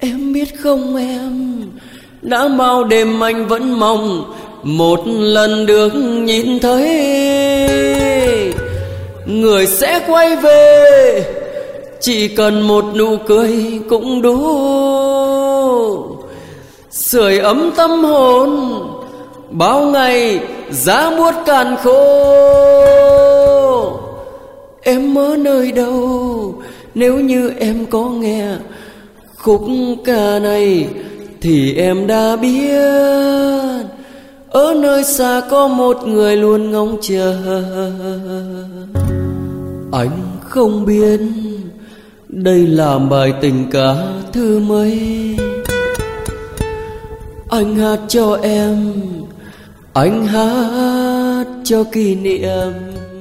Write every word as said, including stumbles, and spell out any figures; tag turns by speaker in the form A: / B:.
A: Em biết không em, đã bao đêm anh vẫn mong một lần được nhìn thấy người sẽ quay về, chỉ cần một nụ cười cũng đủ sưởi ấm tâm hồn bao ngày giá buốt càn khô. Em ở nơi đâu, nếu như em có nghe khúc ca này thì em đã biết ở nơi xa có một người luôn ngóng chờ. Anh không biết đây là bài tình ca thứ mấy, anh hát cho em, anh hát cho kỷ niệm.